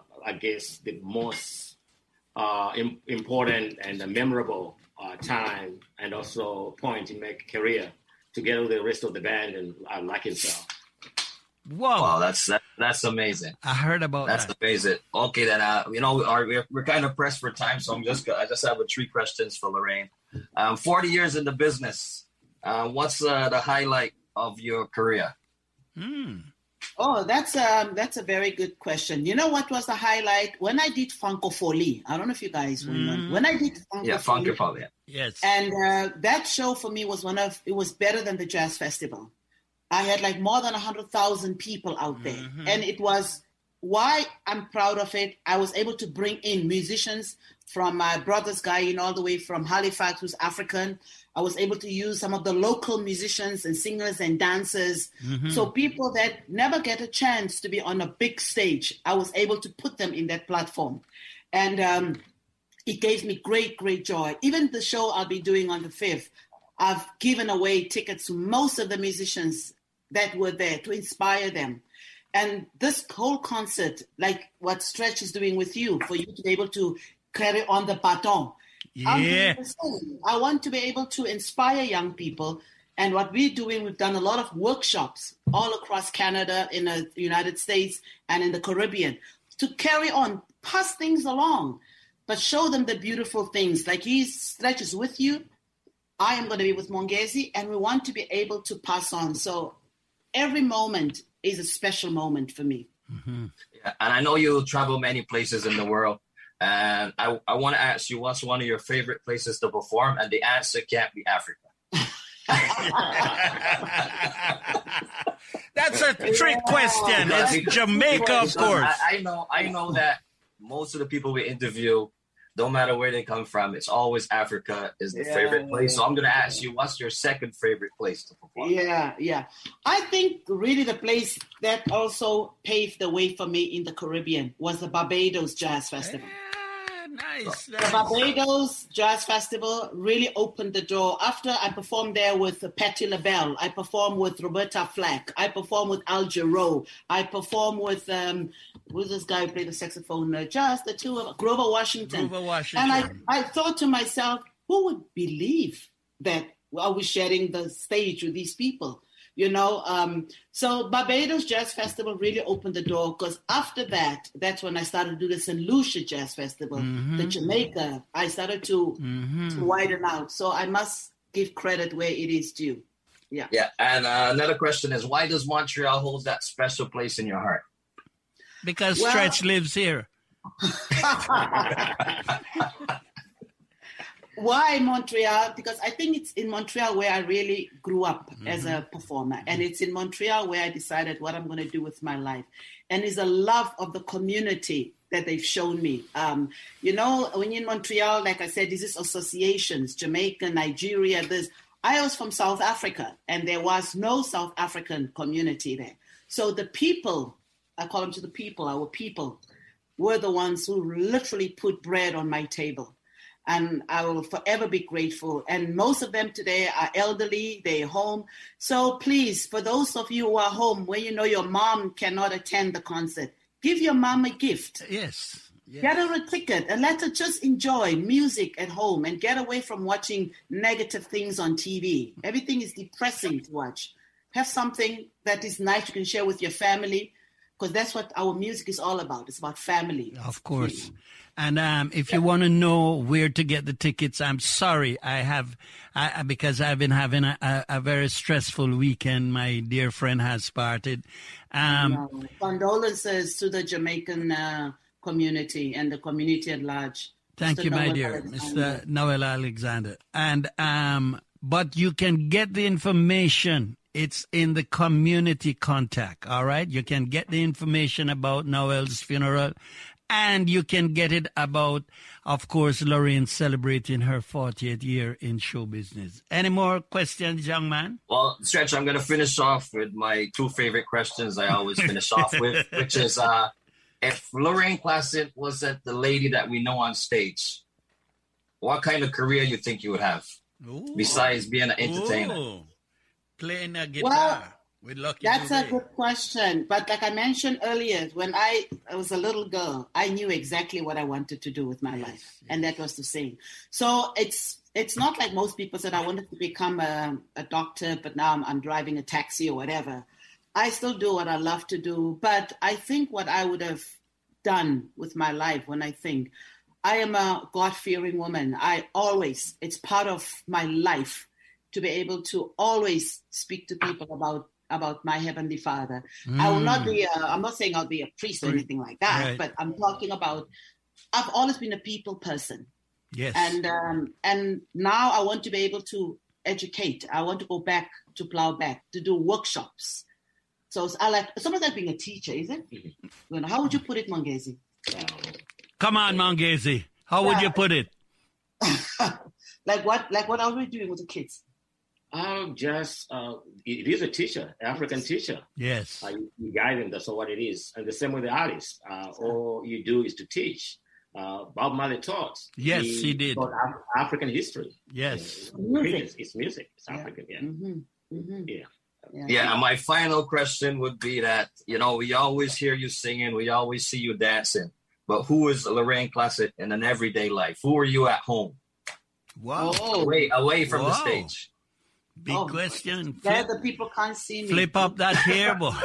most important and memorable time, and also point in my career, together with the rest of the band and Lucky himself. Whoa! Wow, that's amazing. I heard about that. That's amazing. Okay, then we're kind of pressed for time, so I just have 3 questions for Lorraine. 40 years in the business. What's the highlight of your career? Oh, that's a very good question. You know what was the highlight? When I did Funkofoli. I don't know if you guys remember. When I did Funkofoli. Yeah. Yes. And that show for me was it was better than the Jazz Festival. I had more than 100,000 people out there. Mm-hmm. And it was why I'm proud of it. I was able to bring in musicians from my brother's guy, all the way from Halifax, who's African. I was able to use some of the local musicians and singers and dancers. Mm-hmm. So people that never get a chance to be on a big stage, I was able to put them in that platform. And it gave me great, great joy. Even the show I'll be doing on the 5th, I've given away tickets to most of the musicians that were there to inspire them. And this whole concert, like what Stretch is doing with you, for you to be able to carry on the baton. Yeah. I want to be able to inspire young people. And what we're doing, we've done a lot of workshops all across Canada, in the United States, and in the Caribbean to carry on, pass things along, but show them the beautiful things. Like Stretch is with you. I am going to be with Mongezi, and we want to be able to pass on. So every moment is a special moment for me. Mm-hmm. Yeah, and I know you travel many places in the world. And I want to ask you, what's one of your favorite places to perform? And the answer can't be Africa. That's a trick question. It's Jamaica, of course. I know that most of the people we interview, no matter where they come from, it's always Africa is the favorite place. So I'm going to ask you, what's your second favorite place to perform? Yeah. I think really the place that also paved the way for me in the Caribbean was the Barbados Jazz Festival. Nice. The Barbados Jazz Festival really opened the door. After I performed there with Patti LaBelle, I performed with Roberta Flack, I performed with Al Jarreau, I performed with who's this guy who played the saxophone? Just the two of Grover Washington. And I thought to myself, who would believe that I was sharing the stage with these people? You know, so Barbados Jazz Festival really opened the door, because after that, that's when I started to do the St. Lucia Jazz Festival, the Jamaica. I started to widen out. So I must give credit where it is due. Yeah. And another question is, why does Montreal hold that special place in your heart? Because Stretch lives here. Why Montreal? Because I think it's in Montreal where I really grew up as a performer. And it's in Montreal where I decided what I'm going to do with my life. And it's a love of the community that they've shown me. You know, when you're in Montreal, like I said, this is associations, Jamaica, Nigeria, I was from South Africa, and there was no South African community there. So the people, I call them to the people, our people, were the ones who literally put bread on my table. And I will forever be grateful. And most of them today are elderly, they're home. So please, for those of you who are home, where you know your mom cannot attend the concert, give your mom a gift. Yes. Get her a ticket and let her just enjoy music at home and get away from watching negative things on TV. Everything is depressing to watch. Have something that is nice you can share with your family, because that's what our music is all about. It's about family. Of course. And if you want to know where to get the tickets, I'm sorry. Because I've been having a very stressful weekend. My dear friend has parted. Condolences to the Jamaican community and the community at large. Thank Mr. you, my Noel dear, Alexander. Mr. Noel Alexander. And but you can get the information. It's in the community contact, all right? You can get the information about Noel's funeral, and you can get it about, of course, Lorraine celebrating her 40th year in show business. Any more questions, young man? Well, Stretch, I'm going to finish off with my two favorite questions I always finish off with, which is, if Lorraine Placid wasn't the lady that we know on stage, what kind of career you think you would have, besides being an entertainer? Playing a guitar with Lucky That's Dube. a good question. But like I mentioned earlier, when I was a little girl, I knew exactly what I wanted to do with my life, and that was to sing. So it's not like most people said, I wanted to become a doctor, but now I'm driving a taxi or whatever. I still do what I love to do, but I think what I would have done with my life when I think, I am a God-fearing woman. It's part of my life to be able to always speak to people about my Heavenly Father. I will not be, I'm not saying I'll be a priest or anything like that, but I'm talking about, I've always been a people person. Yes. And now I want to be able to educate. I want to go back to Plowback to do workshops. So it's almost like being a teacher, is it? How would you put it, Mongezi? Come on, Mongezi. How would you put it? Like what are we doing with the kids? It is a teacher, African teacher. Yes. You guide them, that's what it is. And the same with the artist. All you do is to teach. Bob Marley taught. Yes, he did. Taught African history. Yes. It's music. It's African, yeah. Mm-hmm. Mm-hmm. Yeah. And my final question would be that, we always hear you singing, we always see you dancing, but who is Lorraine Placid in an everyday life? Who are you at home? Wow. Away from the stage. Big question. The people can't see me. Flip up that hair, boy.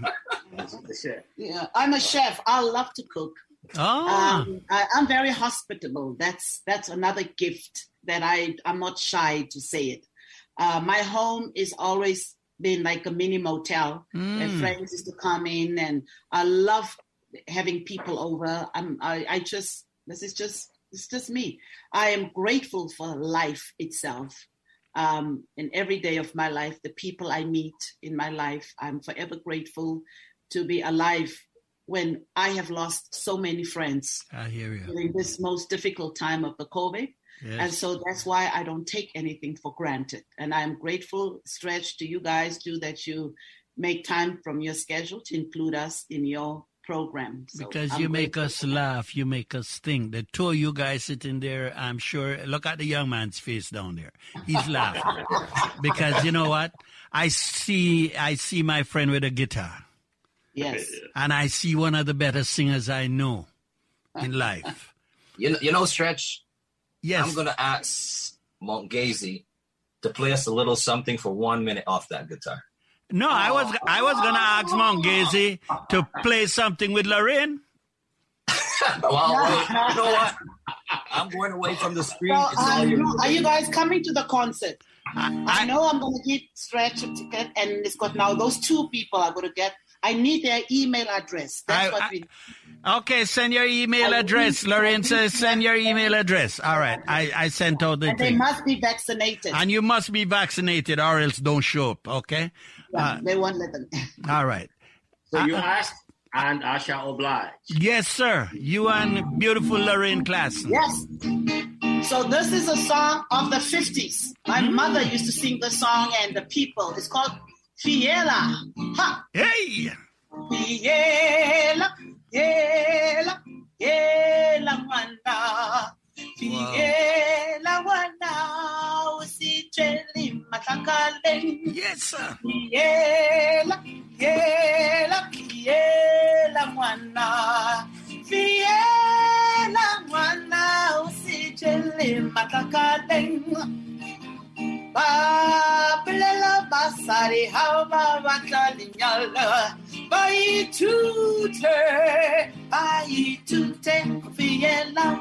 Yeah, I'm a chef. I love to cook. I'm very hospitable. That's another gift that I'm not shy to say it. My home is always been like a mini motel where friends used to come in, and I love having people over. It's just me. I am grateful for life itself. In every day of my life, the people I meet in my life, I'm forever grateful to be alive when I have lost so many friends. I hear you. During this most difficult time of the COVID. Yes. And so that's why I don't take anything for granted. And I'm grateful, Stretch, to you guys too, that you make time from your schedule to include us in your program. So because you make us laugh, you make us think. The two of you guys sitting there, I'm sure, look at the young man's face down there. He's laughing. Because you know what? I see my friend with a guitar. Yes. And I see one of the better singers I know in life. You know, Stretch? Yes. I'm going to ask Montgazy to play us a little something for 1 minute off that guitar. No, I was going to ask Montgazy to play something with Lorraine. Well, you know what? I'm going away from the screen. So, are you guys coming to the concert? I know I'm going to give Stretch a ticket, and it's got now those two people are going to get. I need their email address. That's what we. Okay, send your email address. Lorraine says send your email address. All right, I sent out the and thing. They must be vaccinated. And you must be vaccinated or else don't show up, okay? Yeah, they won't let them. All right. So you asked, and I shall oblige. Yes, sir. You and beautiful Lorraine Klassen. Yes. So this is a song of the 50s. My mother used to sing the song and the people. It's called Fiela. Ha! Hey! Fiela, Fiela, Fiela, Wanda. Fiela, Wanda. Usijeli matakale. Yes, sir. Fiela, Fiela, Fiela, Wanda. Fiela, Wanda. Usijeli matakale. Bablela basari hava batalinyala baitute fiela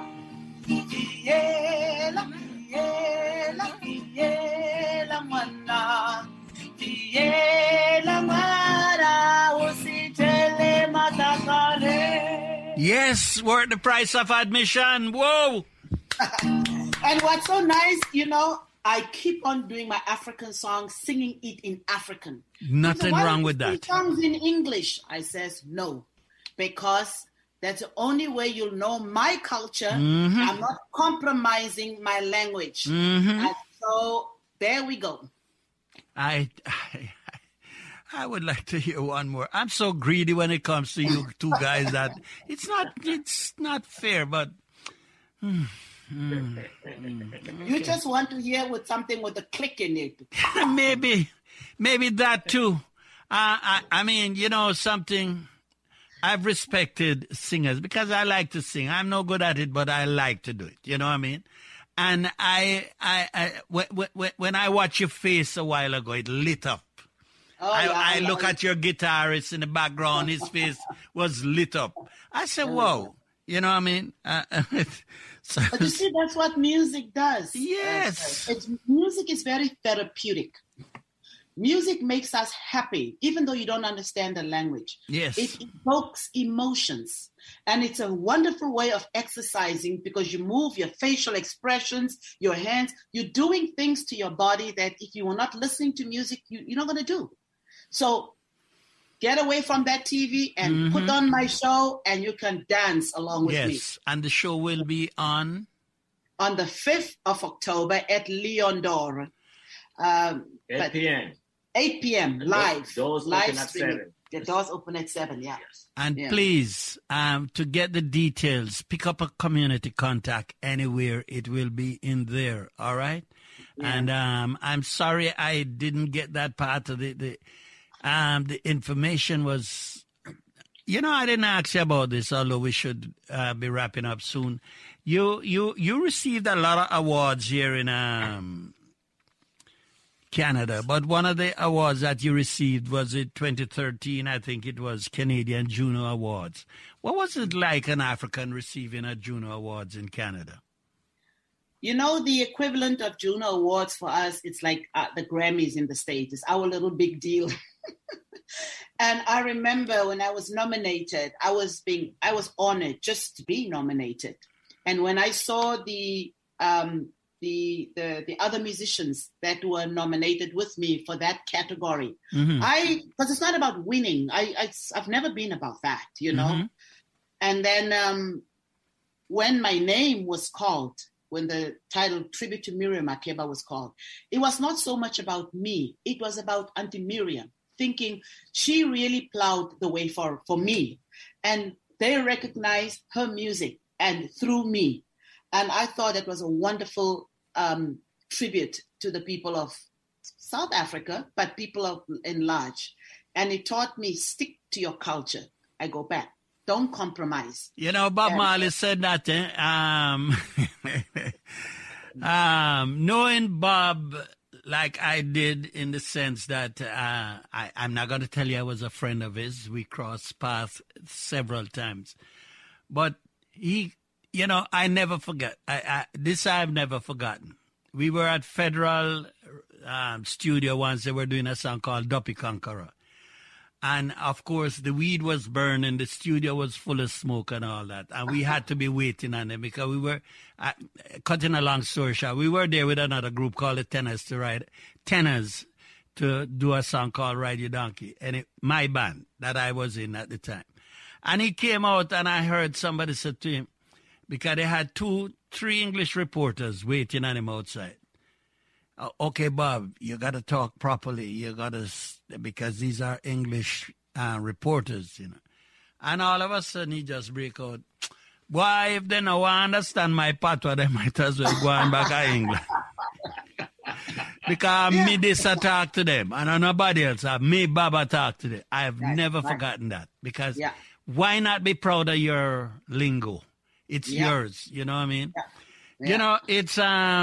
fiela fiela fiela mana fiela mana usitele matakale. Yes, worth the price of admission. Whoa. And what's so nice, you know, I keep on doing my African songs, singing it in African. Nothing wrong with that. Songs in English. I says no, because that's the only way you'll know my culture. Mm-hmm. I'm not compromising my language. Mm-hmm. And so there we go. I would like to hear one more. I'm so greedy when it comes to you two guys that it's not fair, but. You just want to hear with something with a click in it. maybe that too. I mean, you know something. I've respected singers because I like to sing. I'm no good at it, but I like to do it. You know what I mean? And when I watch your face a while ago, it lit up. I look at your guitarist in the background. His face was lit up. I said, "Whoa." You know what I mean? So, but you see, that's what music does. Yes. Music is very therapeutic. Music makes us happy, even though you don't understand the language. Yes. It evokes emotions. And it's a wonderful way of exercising because you move your facial expressions, your hands. You're doing things to your body that if you were not listening to music, you're not going to do. So get away from that TV and put on my show, and you can dance along with me. Yes, and the show will be on the 5th of October at Leon d'Or. 8 p.m. 8 p.m. live. Doors live open at streaming. 7. The doors open at 7, yeah. Yes. And please, to get the details, pick up a community contact anywhere. It will be in there, all right? Yeah. And I'm sorry I didn't get that part of the information was, you know, I didn't ask you about this, although we should be wrapping up soon. You received a lot of awards here in Canada, but one of the awards that you received was in 2013, I think it was Canadian Juno Awards. What was it like an African receiving a Juno Awards in Canada? You know, the equivalent of Juno Awards for us, it's like the Grammys in the States. It's our little big deal. And I remember when I was nominated, I was honored just to be nominated. And when I saw the other musicians that were nominated with me for that category, because it's not about winning. I've never been about that, you know. And then when my name was called, when the title Tribute to Miriam Makeba was called, it was not so much about me. It was about Auntie Miriam, thinking she really plowed the way for me. And they recognized her music and through me. And I thought it was a wonderful tribute to the people of South Africa, but people in large. And it taught me, stick to your culture. I go back. Don't compromise. You know, Bob Marley said that. Knowing Bob like I did, in the sense that I'm not going to tell you I was a friend of his. We crossed paths several times. But he, you know, I never forget. This I've never forgotten. We were at Federal Studio once. They were doing a song called Duppy Conqueror. And, of course, the weed was burning. The studio was full of smoke and all that. And we had to be waiting on them because we were, cutting a long story short, we were there with another group called the Tenors to do a song called Ride Your Donkey. And my band that I was in at the time. And he came out and I heard somebody say to him, because they had 3 English reporters waiting on him outside. Okay, Bob, you got to talk properly. You got to, because these are English reporters, you know. And all of a sudden, he just break out, boy, if they don't understand my patois, they might as well go on back to England. Because me this talk to them, and nobody else. Me, Baba, talk to them. I have never forgotten that. Because why not be proud of your lingo? It's yours, you know what I mean? You know, it's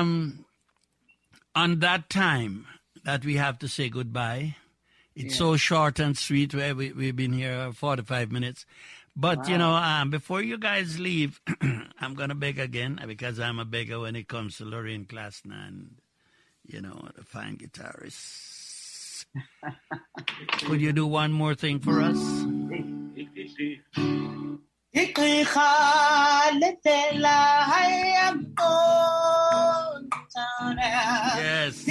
on that time that we have to say goodbye. It's so short and sweet. We've been here 45 minutes. But, you know, before you guys leave, I'm going to beg again, because I'm a beggar when it comes to Lorraine Klassner and, you know, the fine guitarist. Could you do one more thing for us? Yes.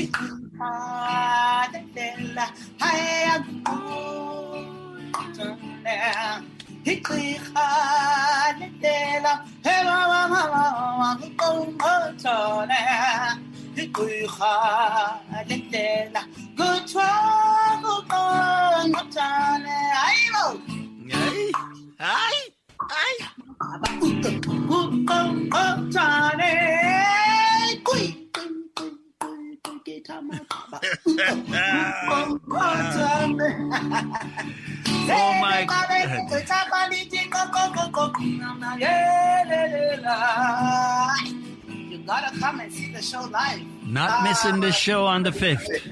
Oh my God. You gotta come and see the show live. Not missing the show on the 5th.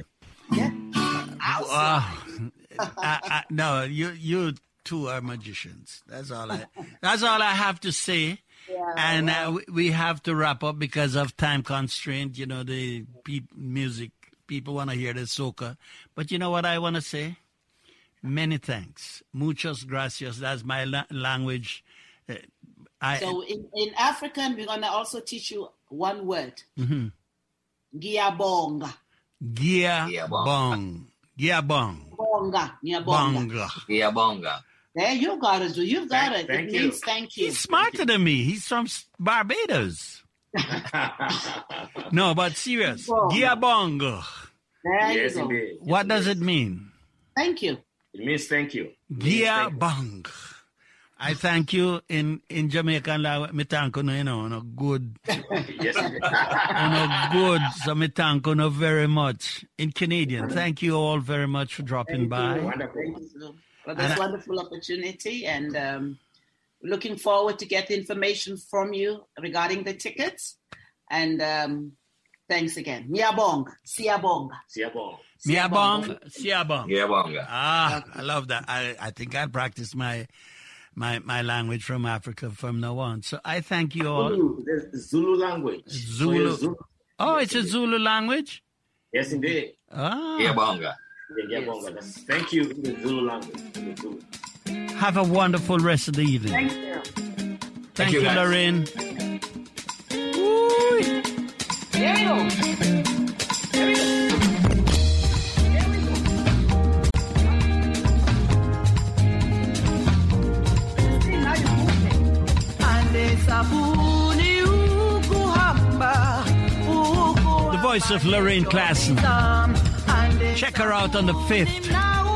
No, you two are magicians. That's all I have to say. Yeah, and we have to wrap up because of time constraint. You know, the music, people want to hear the soca. But you know what I want to say? Many thanks. Muchas gracias. That's my language. So in African, we're going to also teach you one word. Giabonga. Giabong. Giabong. Bonga. Bonga. Giabonga. There you got it. You got it. It means thank you. He's smarter than me. He's from Barbados. No, but serious. Giabongo. There you go. Indeed. What does it mean? Thank you. It means thank you. Giabong. I thank you in Jamaican language. Me thank you, you know, no good. Yes. No good. So me thank you very much. In Canadian, thank you all very much for dropping by. Thank you for this wonderful opportunity, and looking forward to get information from you regarding the tickets. And thanks again. Miabong. Siabong. Siabong. Miabong. Siabong. Giabonga. I love that. I think I'll practice my language from Africa from now on. So I thank you all. Zulu language. Zulu. So Zulu. Oh, it's a Zulu language? Yes, indeed. Giabonga. Yes. Thank you in the Zulu language. Have a wonderful rest of the evening. Thank you. Thank you, guys. Lorraine. The voice of Lorraine Klassen. Check her out on the 5th.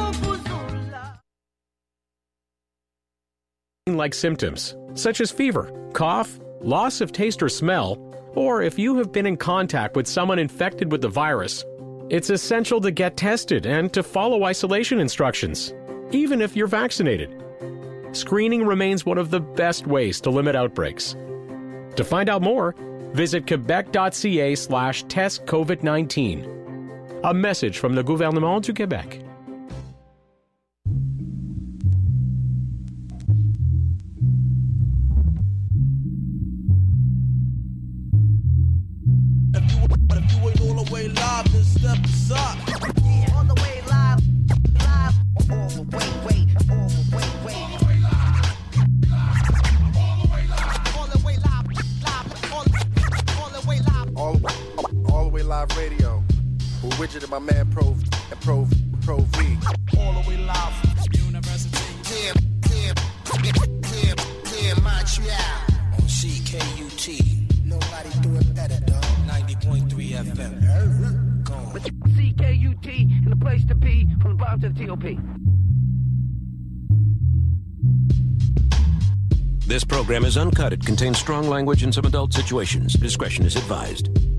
Like symptoms, such as fever, cough, loss of taste or smell, or if you have been in contact with someone infected with the virus, it's essential to get tested and to follow isolation instructions, even if you're vaccinated. Screening remains one of the best ways to limit outbreaks. To find out more, visit quebec.ca/testcovid19. A message from the Gouvernement du Québec. Radio, with Widget and my man Pro V. All the way live from University. Montreal on CKUT. Nobody do it better, dog. 90.3 FM. CKUT and the place to be from the bottom to the TOP. This program is uncut. It contains strong language and some adult situations. Discretion is advised.